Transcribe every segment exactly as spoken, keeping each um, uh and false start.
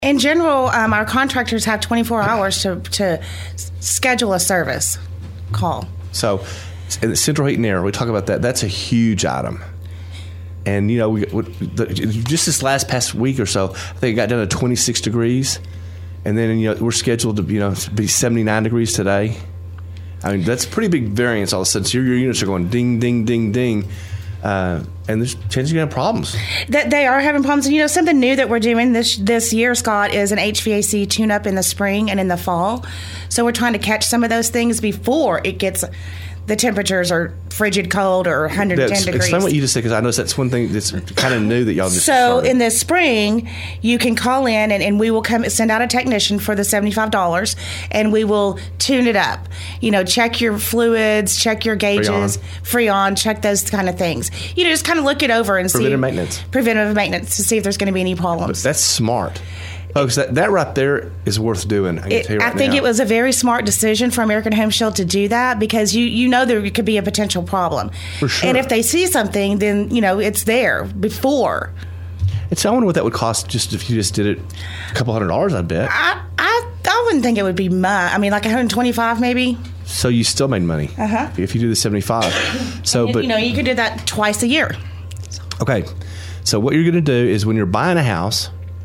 In general, um, our contractors have twenty-four hours to, to schedule a service call. So, in the central heat and air, we talk about that. That's a huge item. And, you know, we, we the, just this last past week or so, I think it got down to twenty-six degrees. And then, you know, we're scheduled to, you know, be seventy-nine degrees today. I mean, that's pretty big variance all of a sudden. So your, your units are going ding, ding, ding, ding. Uh, and there's chances you're going to have problems. That they are having problems. And, you know, something new that we're doing this this year, Scott, is an H V A C tune-up in the spring and in the fall. So we're trying to catch some of those things before it gets, the temperatures are frigid cold or one hundred ten that's, degrees. Explain what you just said, because I noticed that's one thing that's kind of new that y'all just So started. in the spring, you can call in and, and we will come send out a technician for the seventy-five dollars, and we will tune it up. You know, check your fluids, check your gauges, freon, check those kind of things. You know, just kind of look it over and Preventive see. maintenance. Preventive maintenance to see if there's going to be any problems. But that's smart. Folks, that, that right there is worth doing. I, can It, tell you right I think now. it was a very smart decision for American Home Shield to do that, because you, you know there could be a potential problem. For sure. And if they see something, then, you know, it's there before. And so I wonder what that would cost just if you just did it a couple hundred dollars, I bet. I, I, I wouldn't think it would be much. I mean, like one hundred twenty-five maybe. So you still made money Uh-huh. if you do the seventy-five. So, And, but you know, you could do that twice a year. okay. So what you're going to do is when you're buying a house,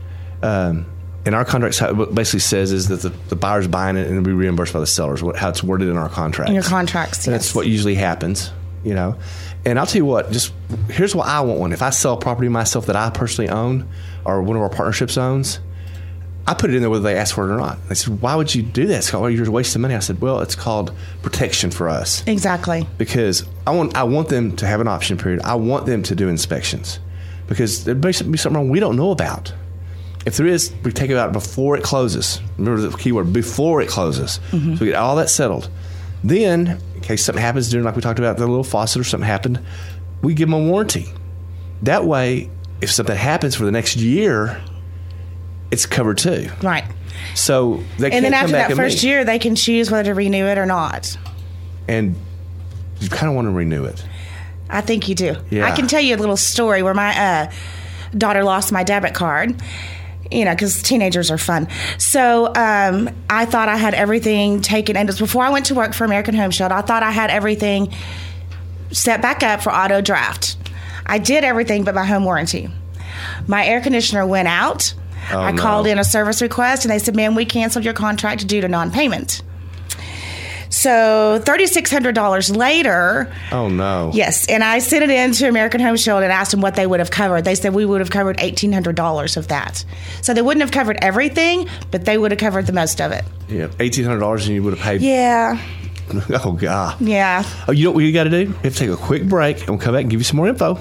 um, and our contract what basically says is that the, the buyer's buying it and it'll be reimbursed by the sellers, what, how it's worded in our contracts. In your contracts, And yes. that's what usually happens, you know. And I'll tell you what, just here's what I want one. If I sell property myself that I personally own or one of our partnerships owns, I put it in there whether they ask for it or not. They said, why would you do that? It's called, well, you're wasting money. I said, well, it's called protection for us. Exactly. Because I want I want them to have an option period. I want them to do inspections. Because there may be something wrong we don't know about. If there is, we take it out before it closes. Remember the key word, before it closes. Mm-hmm. So we get all that settled. Then, in case something happens during, like we talked about, the little faucet or something happened, we give them a warranty. That way, if something happens for the next year, it's covered too. Right. So they And can't then come after back that at first me. year, they can choose whether to renew it or not. And you kind of want to renew it. I think you do. Yeah. I can tell you a little story where my uh, daughter lost my debit card. You know, because teenagers are fun. So um, I thought I had everything taken. And it was before I went to work for American Home Shield, I thought I had everything set back up for auto draft. I did everything but my home warranty. My air conditioner went out. Oh, I no. called in a service request, and they said, ma'am, we canceled your contract due to non-payment. So three thousand six hundred dollars later, Oh, no. yes, and I sent it in to American Home Shield and asked them what they would have covered. They said we would have covered eighteen hundred dollars of that. So they wouldn't have covered everything, but they would have covered the most of it. Yeah, eighteen hundred dollars and you would have paid. Yeah, Oh, God. yeah. Oh, you know what you got to do? You have to take a quick break, and we'll come back and give you some more info.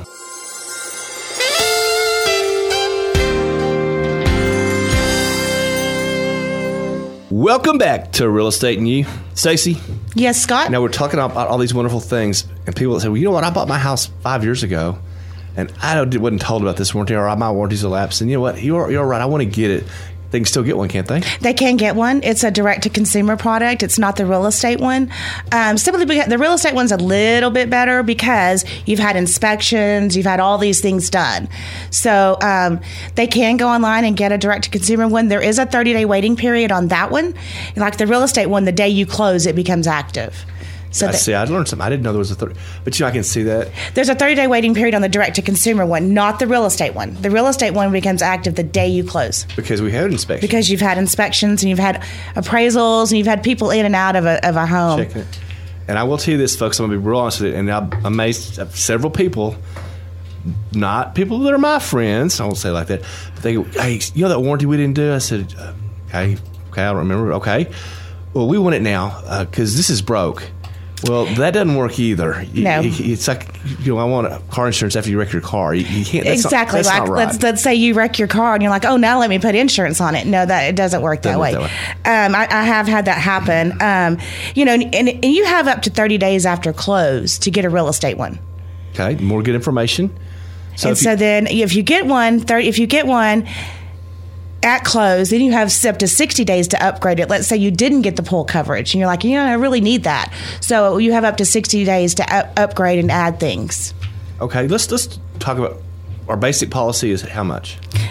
Welcome back to Real Estate and You. Stacey, Yes, Scott? now we're talking about all these wonderful things, and people that say, well, you know what, I bought my house five years ago, and I don't- wasn't told about this warranty, or my warranty's elapsed, and you know what, you're, you're right, I want to get it. They can still get one, can't they? They can get one. It's a direct-to-consumer product. It's not the real estate one. Um, simply because the real estate one's a little bit better because you've had inspections, you've had all these things done. So um, they can go online and get a direct-to-consumer one. There is a thirty-day waiting period on that one. Like the real estate one, the day you close, it becomes active. So I that- see. I learned something. I didn't know there was a third, but you know, I can see that. there's a thirty-day waiting period on the direct-to-consumer one, not the real estate one. The real estate one becomes active the day you close. Because we had an inspection. Because you've had inspections and you've had appraisals and you've had people in and out of a, of a home. Checking it. And I will tell you this, folks, I'm going to be real honest with you, and I'm amazed at several people, not people that are my friends, I won't say it like that, but they go, hey, you know that warranty we didn't do? I said, uh, okay, okay, I don't remember. Okay. Well, we want it now because uh, this is broke. Well, that doesn't work either. You- No. It's like, you know, I want a car insurance after you wreck your car. You, you can't. That's Exactly. Not, that's like not right. let's let's say you wreck your car and you're like, oh, now let me put insurance on it. No, that it doesn't work that Doesn't way. work that Um, I, I have had that happen. Um, you know, and, and you have up to thirty days after close to get a real estate one. Okay, more good information. So and if so you, then if you get one, thirty, if you get one at close, then you have up to sixty days to upgrade it. Let's say you didn't get the pool coverage and you're like, you know, I really need that. So you have up to sixty days to up, upgrade and add things. okay, let's let's talk about our basic policy is how much?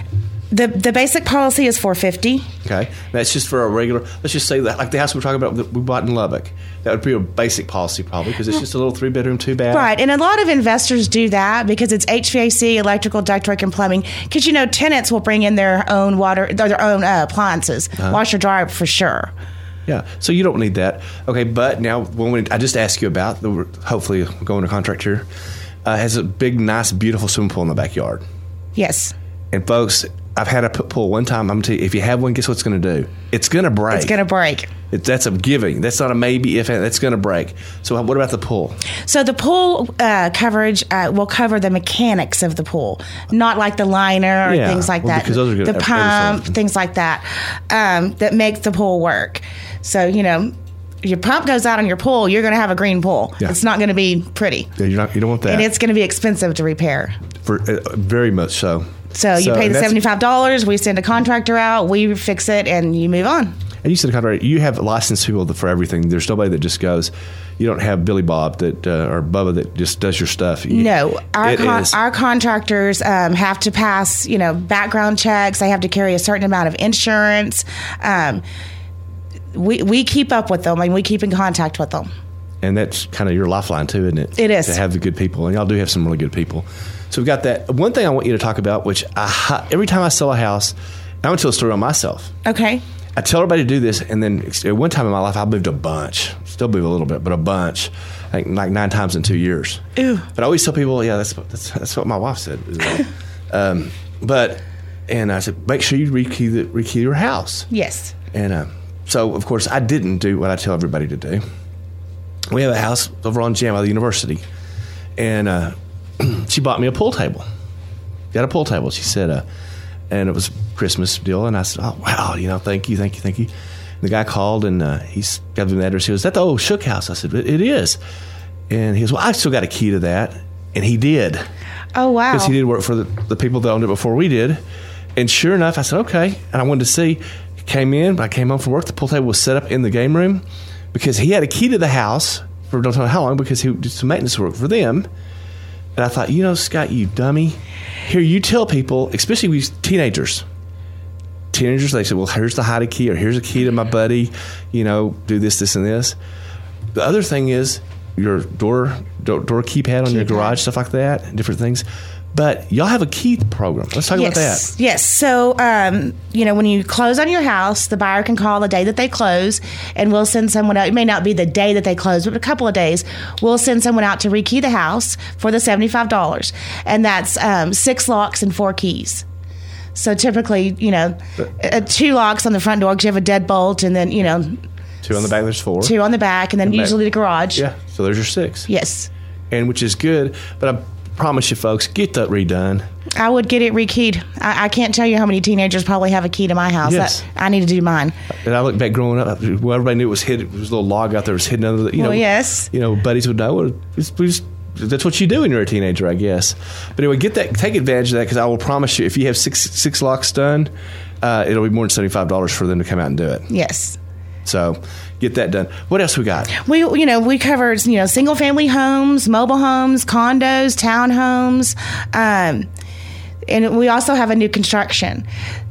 The the basic policy is four hundred fifty dollars. Okay, that's just for a regular. Let's just say that, like the house we're talking about that we bought in Lubbock, that would be a basic policy probably because it's just a little three bedroom, two bath. Right, and a lot of investors do that because it's H V A C, electrical, ductwork, and plumbing. Because you know, tenants will bring in their own water, their own uh, appliances, uh-huh. washer, dryer, for sure. Yeah, so you don't need that. Okay, but now when we, I just asked you about the hopefully going to contract here uh, has a big, nice, beautiful swimming pool in the backyard. Yes, and folks. I've had a pool one time. I'm going to tell you, if you have one, guess what it's going to do? It's going to break. It's going to break. It, that's a giving. That's not a maybe, if, that's going to break. So what about the pool? So the pool uh, coverage uh, will cover the mechanics of the pool, not like the liner or yeah, things like well, that. Because those are good. The pump, things like that, um, that makes the pool work. So, you know, your pump goes out on your pool, you're going to have a green pool. Yeah. It's not going to be pretty. Yeah, you're not, you don't want that. And it's going to be expensive to repair. For uh, very much so. So you so, pay the seventy-five dollars, we send a contractor out, we fix it, and you move on. And you said a contractor, you have licensed people for everything. There's nobody that just goes, you don't have Billy Bob that uh, or Bubba that just does your stuff. You, no, our con- our contractors um, have to pass, you know, background checks. They have to carry a certain amount of insurance. Um, we we keep up with them, and we keep in contact with them. And that's kind of your lifeline too, isn't it? It is. To have the good people, and y'all do have some really good people. So we've got that. One thing I want you to talk about, which I, every time I sell a house, I'm going to tell a story on myself. Okay. I tell everybody to do this, and then at one time in my life, I moved a bunch. Still move a little bit, but a bunch. Like, like nine times in two years. Ooh. But I always tell people, yeah, that's that's, that's what my wife said. um, but, and I said, make sure you rekey, the, rekey your house. Yes. And uh, so, of course, I didn't do what I tell everybody to do. We have a house over on Jam by the university, and uh, she bought me a pool table. Got a pool table. She said, uh, and it was a Christmas deal. And I said, oh, wow, you know, thank you, thank you, thank you. And the guy called, and uh, he's got the address. He goes, is that the old Shook house? I said, it, it is. And he goes, well, I still got a key to that. And he did. Oh, wow. Because he did work for the, the people that owned it before we did. And sure enough, I said, okay. And I wanted to see. He came in, I came home from work. The pool table was set up in the game room because he had a key to the house for don't know how long because he did some maintenance work for them. And I thought, you know, Scott, you dummy. Here, you tell people, especially with teenagers. Teenagers, they say, well, here's the hidey key, or here's a key to my buddy. You know, do this, this, and this. The other thing is your door door, door keypad on key your garage, pad. Stuff like that, different things. But y'all have a key program. Let's talk yes. about that. Yes. So, um, you know, when you close on your house, the buyer can call the day that they close, and we'll send someone out. It may not be the day that they close, but a couple of days. We'll send someone out to rekey the house for the seventy-five dollars. And that's um, six locks and four keys. So typically, you know, uh, two locks on the front door because you have a deadbolt, and then, you know. Two on the back, there's four. Two on the back, and then the usually back. The garage. Yeah, so there's your six. Yes. And which is good, but I promise you folks, get that redone. I would get it rekeyed. I, I can't tell you how many teenagers probably have a key to my house. Yes. I, I need to do mine. And I look back growing up, well, everybody knew it was hidden. There was a little log out there, was hidden under the, you well, know. yes. You know, buddies would know. Well, it's, it's, that's what you do when you're a teenager, I guess. But anyway, get that, take advantage of that, because I will promise you, if you have six six locks done, uh, it'll be more than seventy-five dollars for them to come out and do it. Yes. So get that done. What else we got? We, you know, we cover, you know, single family homes, mobile homes, condos, townhomes, um, and we also have a new construction.